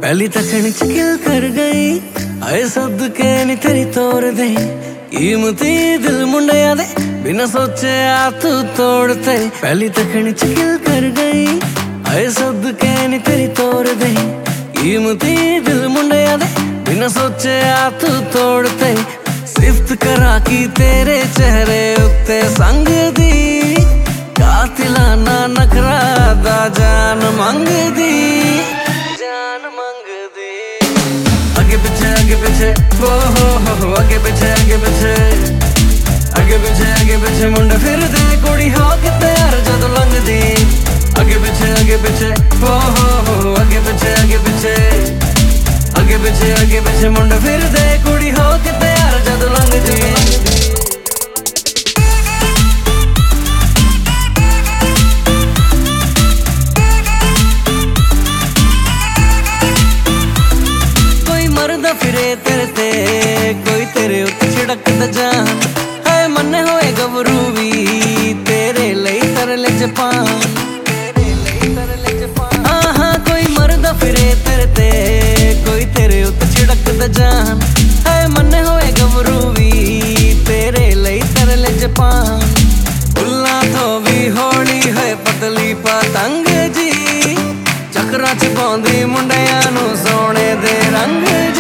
पहली तकनी च किल कर गई आए शब्द के नी तेरी तोड़ दे कीमती दिल मुंडिया दे बिना सोचे तू तोड़ते। पहली तकनी च किल कर गई आए शब्द के नी तेरी तोड़ दे कीमती दिल मुंडिया दे बिना सोचे तू तोड़ते। सिफ्त करा की तेरे चेहरे उत्ते संग दी कातिलाना नखरा दा जान मंग दी आगे पीछे वो हो आगे पीछे मुंडा फिर दे कुड़ी हो किते यार जदों लंघदी। आगे पीछे वो हो आगे पीछे मुंडा फिर दे कुड़ी हो किते यार जदों लंघदी। फिरे तेरे ते कोई तेरे उत्ते छिड़कदा जान है मन्ने होए गबरू भी तेरे लई तरले जपान। हाँ कोई मरदा फिरे तेरे ते कोई तेरे उत्ते छिड़कदा जान है मन्ने होए गबरू भी तेरे लई तरले जपान। फुल्लां तो भी होली है पतली पतंग जी चक्रां च पाउंदी मुंडियां नूं सोने दे रंग जी।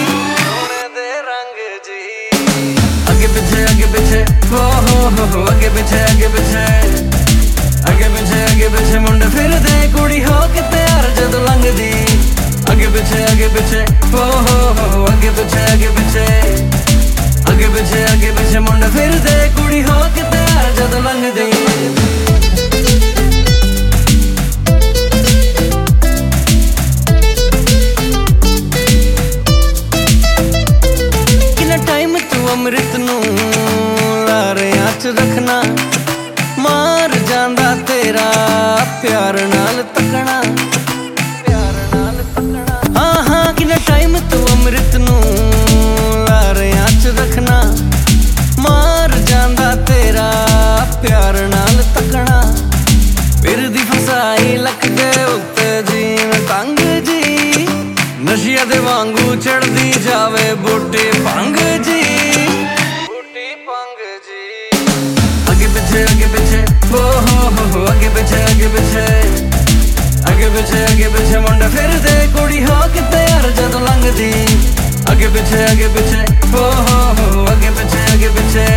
आगे पीछे वो हो आगे पीछे मुंडा फिर दे कुड़ी हो किते यार जदों लंघदी। आगे पीछे वो हो आगे पीछे मुंडा फिर दे कुड़ी हो किते यार जदों लंघदी। अमृत नू लारियां च रखना मार जांदा तेरा प्यार नाल तकना। हाँ किन्ना टाइम तू अमृत नू लारियां च रखना मार जांदा तेरा प्यार नाल तकना। फिर दी फसाई लक दे उत्ते जीन तंग जी नशिया दे वांगू चढ़दी जावे बूटी भंग जी। आगे पीछे वो हो आगे पीछे मुंडा फिर दे कुड़ी हो किते यार जदों लंघदी। आगे पीछे वो हो आगे पीछे